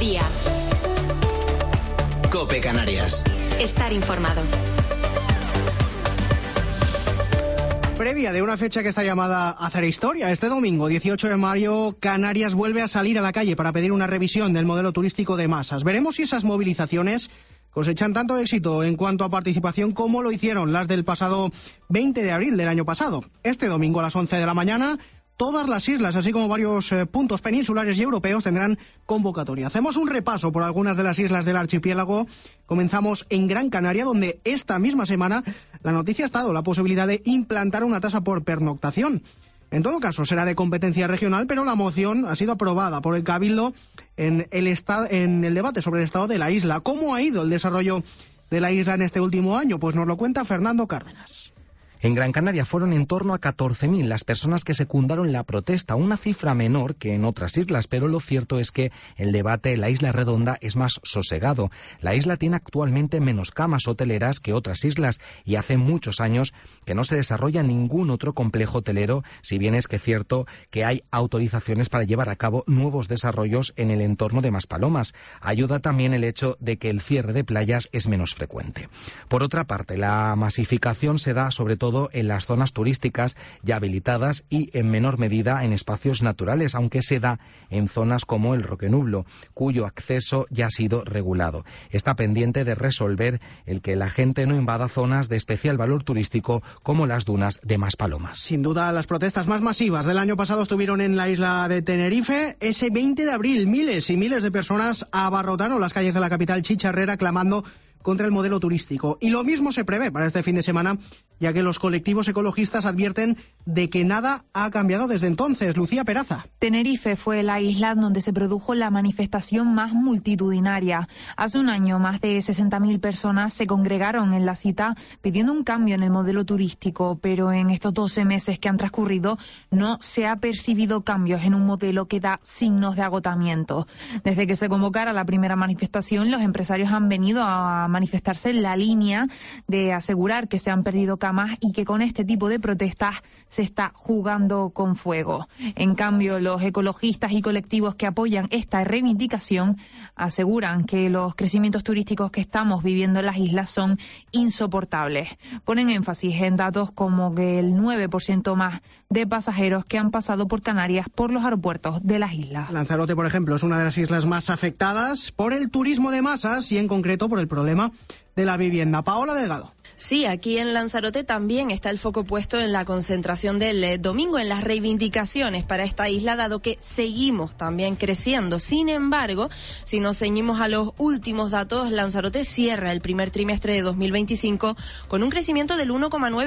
día. COPE Canarias. Estar informado. Previa de una fecha que está llamada a hacer historia. Este domingo, 18 de mayo, Canarias vuelve a salir a la calle para pedir una revisión del modelo turístico de masas. Veremos si esas movilizaciones cosechan tanto éxito en cuanto a participación como lo hicieron las del pasado 20 de abril del año pasado. Este domingo a las 11 de la mañana, todas las islas, así como varios puntos peninsulares y europeos, tendrán convocatoria. Hacemos un repaso por algunas de las islas del archipiélago. Comenzamos en Gran Canaria, donde esta misma semana la noticia ha estado la posibilidad de implantar una tasa por pernoctación. En todo caso, será de competencia regional, pero la moción ha sido aprobada por el Cabildo en el debate sobre el estado de la isla. ¿Cómo ha ido el desarrollo de la isla en este último año? Pues nos lo cuenta Fernando Cárdenas. En Gran Canaria fueron en torno a 14.000 las personas que secundaron la protesta, una cifra menor que en otras islas, pero lo cierto es que el debate en la Isla Redonda es más sosegado. La isla tiene actualmente menos camas hoteleras que otras islas y hace muchos años que no se desarrolla ningún otro complejo hotelero, si bien es que es cierto que hay autorizaciones para llevar a cabo nuevos desarrollos en el entorno de Maspalomas. Ayuda también el hecho de que el cierre de playas es menos frecuente. Por otra parte, la masificación se da sobre todo en las zonas turísticas ya habilitadas y en menor medida en espacios naturales, aunque se da en zonas como el Roquenublo, cuyo acceso ya ha sido regulado. Está pendiente de resolver el que la gente no invada zonas de especial valor turístico como las dunas de Maspalomas. Sin duda, las protestas más masivas del año pasado estuvieron en la isla de Tenerife. Ese 20 de abril, miles y miles de personas abarrotaron las calles de la capital chicharrera clamando contra el modelo turístico. Y lo mismo se prevé para este fin de semana, ya que los colectivos ecologistas advierten de que nada ha cambiado desde entonces. Lucía Peraza. Tenerife fue la isla donde se produjo la manifestación más multitudinaria. Hace un año, más de 60.000 personas se congregaron en la cita pidiendo un cambio en el modelo turístico, pero en estos 12 meses que han transcurrido no se ha percibido cambios en un modelo que da signos de agotamiento. Desde que se convocara la primera manifestación, los empresarios han venido a manifestarse en la línea de asegurar que se han perdido camas y que con este tipo de protestas se está jugando con fuego. En cambio, los ecologistas y colectivos que apoyan esta reivindicación aseguran que los crecimientos turísticos que estamos viviendo en las islas son insoportables. Ponen énfasis en datos como que el 9% más de pasajeros que han pasado por Canarias por los aeropuertos de las islas. Lanzarote, por ejemplo, es una de las islas más afectadas por el turismo de masas y en concreto por el problema de la vivienda. Paola Delgado. Sí, aquí en Lanzarote también está el foco puesto en la concentración del domingo, en las reivindicaciones para esta isla, dado que seguimos también creciendo. Sin embargo, si nos ceñimos a los últimos datos, Lanzarote cierra el primer trimestre de 2025 con un crecimiento del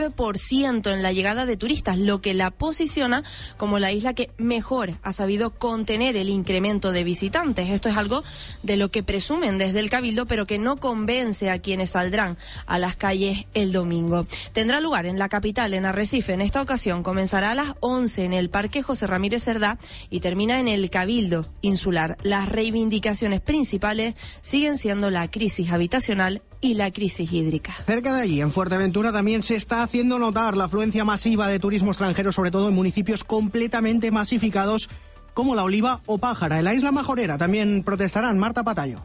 1,9% en la llegada de turistas, lo que la posiciona como la isla que mejor ha sabido contener el incremento de visitantes. Esto es algo de lo que presumen desde el Cabildo, pero que no convence a quienes saldrán a las calles el domingo. Tendrá lugar en la capital, en Arrecife. En esta ocasión comenzará a las 11 en el Parque José Ramírez Cerdá y termina en el Cabildo Insular. Las reivindicaciones principales siguen siendo la crisis habitacional y la crisis hídrica. Cerca de allí, en Fuerteventura, también se está haciendo notar la afluencia masiva de turismo extranjero, sobre todo en municipios completamente masificados como La Oliva o Pájara. En la isla Majorera también protestarán. Marta Patayo.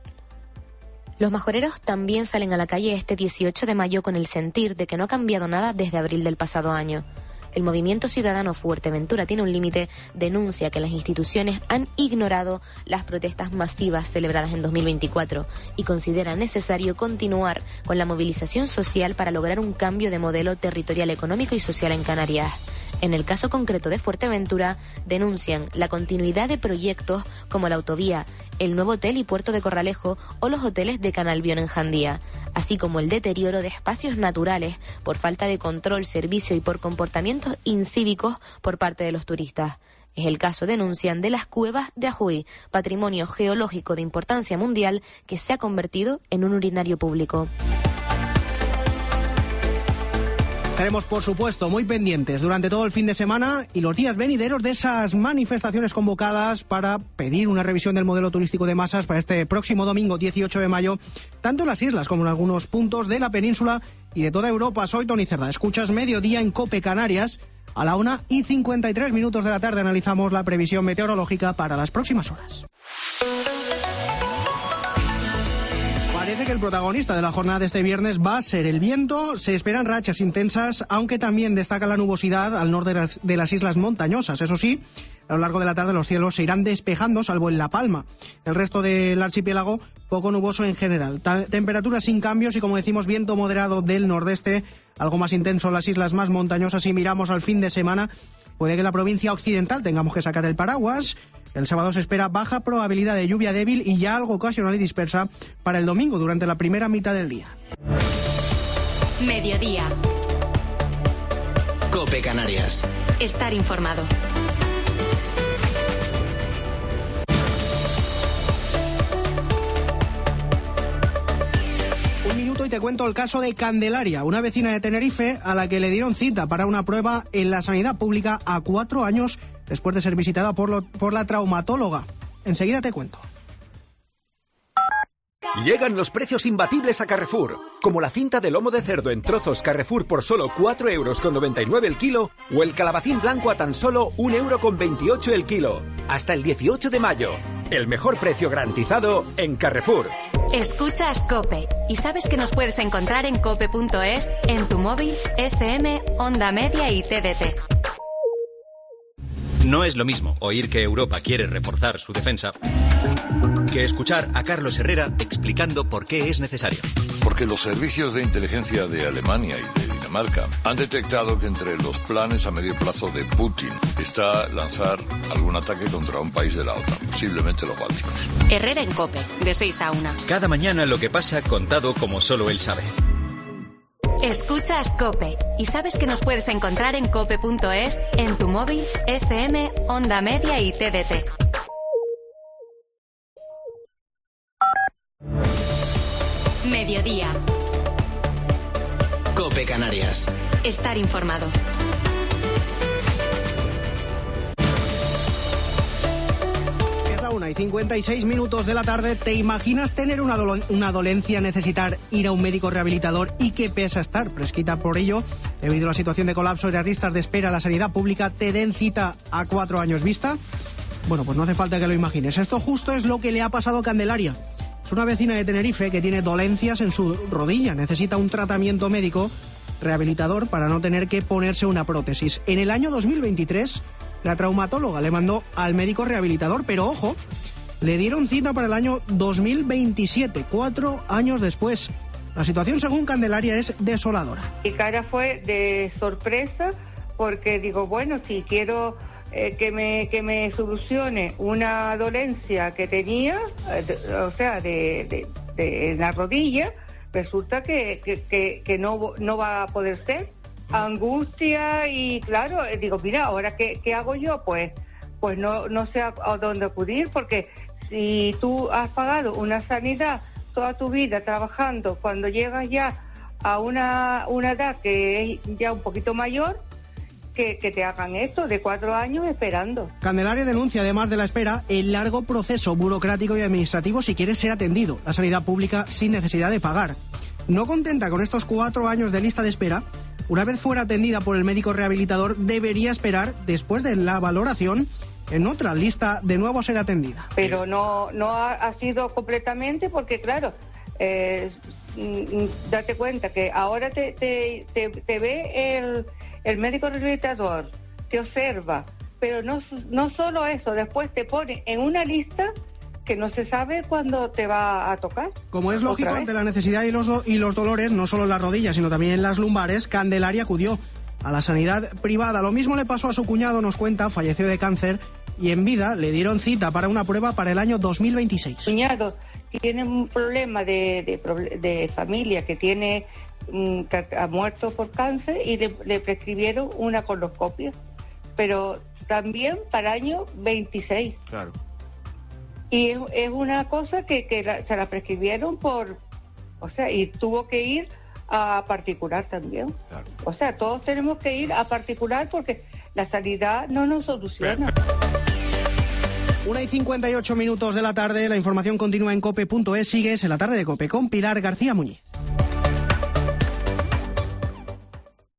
Los majoreros también salen a la calle este 18 de mayo con el sentir de que no ha cambiado nada desde abril del pasado año. El Movimiento Ciudadano Fuerteventura tiene un límite, denuncia que las instituciones han ignorado las protestas masivas celebradas en 2024 y considera necesario continuar con la movilización social para lograr un cambio de modelo territorial, económico y social en Canarias. En el caso concreto de Fuerteventura, denuncian la continuidad de proyectos como la autovía, el nuevo hotel y puerto de Corralejo o los hoteles de Canalbión en Jandía, así como el deterioro de espacios naturales por falta de control, servicio y por comportamientos incívicos por parte de los turistas. Es el caso, denuncian, de las cuevas de Ajuy, patrimonio geológico de importancia mundial que se ha convertido en un urinario público. Estaremos, por supuesto, muy pendientes durante todo el fin de semana y los días venideros de esas manifestaciones convocadas para pedir una revisión del modelo turístico de masas para este próximo domingo 18 de mayo, tanto en las islas como en algunos puntos de la península y de toda Europa. Soy Toni Cerda. Escuchas Mediodía en COPE Canarias. A la 1:53 de la tarde analizamos la previsión meteorológica para las próximas horas. parece que el protagonista de la jornada de este viernes va a ser el viento. Se esperan rachas intensas, aunque también destaca la nubosidad al norte de las islas montañosas. Eso sí, a lo largo de la tarde los cielos se irán despejando, salvo en La Palma. El resto del archipiélago, poco nuboso en general. Temperaturas sin cambios y, como decimos, viento moderado del nordeste, algo más intenso en las islas más montañosas. Si miramos al fin de semana, puede que en la provincia occidental tengamos que sacar el paraguas. El sábado se espera baja probabilidad de lluvia débil y ya algo ocasional y dispersa para el domingo durante la primera mitad del día. Mediodía. COPE Canarias. Estar informado. Y te cuento el caso de Candelaria, una vecina de Tenerife a la que le dieron cita para una prueba en la sanidad pública a 4 años después de ser visitada por la traumatóloga. Enseguida te cuento. Llegan los precios imbatibles a Carrefour, como la cinta de lomo de cerdo en trozos Carrefour por solo 4,99 € el kilo, o el calabacín blanco a tan solo 1,28 € el kilo. Hasta el 18 de mayo. El mejor precio garantizado en Carrefour. Escuchas COPE y sabes que nos puedes encontrar en cope.es, en tu móvil, FM, Onda Media y TDT. No es lo mismo oír que Europa quiere reforzar su defensa que escuchar a Carlos Herrera explicando por qué es necesario. Porque los servicios de inteligencia de Alemania y de Dinamarca han detectado que entre los planes a medio plazo de Putin está lanzar algún ataque contra un país de la OTAN, posiblemente los bálticos. Herrera en COPE, de 6 a 1. Cada mañana lo que pasa contado como solo él sabe. Escuchas COPE y sabes que nos puedes encontrar en cope.es, en tu móvil, FM, Onda Media y TDT. Mediodía. COPE Canarias. Estar informado. Es la 1:56 de la tarde. ¿Te imaginas tener una dolencia, necesitar ir a un médico rehabilitador y qué pesa estar prescrita por ello? Debido a la situación de colapso y las listas de espera a la sanidad pública, ¿te den cita a 4 años vista? Bueno, pues no hace falta que lo imagines. Esto justo es lo que le ha pasado a Candelaria. Es una vecina de Tenerife que tiene dolencias en su rodilla. Necesita un tratamiento médico rehabilitador para no tener que ponerse una prótesis. En el año 2023, la traumatóloga le mandó al médico rehabilitador, pero ojo, le dieron cita para el año 2027, 4 años después. La situación, según Candelaria, es desoladora. Mi cara fue de sorpresa porque digo, bueno, si quiero que me solucione una dolencia que tenía, o sea, de la rodilla, resulta que no va a poder ser. Angustia y claro, digo, mira, ahora ¿qué hago yo? Pues no sé a dónde acudir, porque si tú has pagado una sanidad toda tu vida trabajando, cuando llegas ya a una edad que es ya un poquito mayor, que te hagan esto de 4 años esperando. Candelaria denuncia, además de la espera, el largo proceso burocrático y administrativo si quieres ser atendido, la sanidad pública sin necesidad de pagar. No contenta con estos 4 años de lista de espera, una vez fuera atendida por el médico rehabilitador, debería esperar, después de la valoración, en otra lista de nuevo a ser atendida. Pero no ha sido completamente, porque claro, date cuenta que ahora te ve el médico rehabilitador, te observa, pero no solo eso, después te pone en una lista que no se sabe cuándo te va a tocar. Como es lógico, ante la necesidad y los dolores, no solo en las rodillas, sino también en las lumbares, Candelaria acudió a la sanidad privada. Lo mismo le pasó a su cuñado, nos cuenta, falleció de cáncer, y en vida le dieron cita para una prueba para el año 2026. Cuñado tiene un problema de familia, que ha muerto por cáncer y le prescribieron una coloscopia, pero también para el año 26. Claro. Y es una cosa que se la prescribieron y tuvo que ir a particular también. Claro. O sea, todos tenemos que ir a particular porque la sanidad no nos soluciona. 1:58 de la tarde, la información continúa en cope.es. Sigues en la tarde de COPE con Pilar García Muñiz.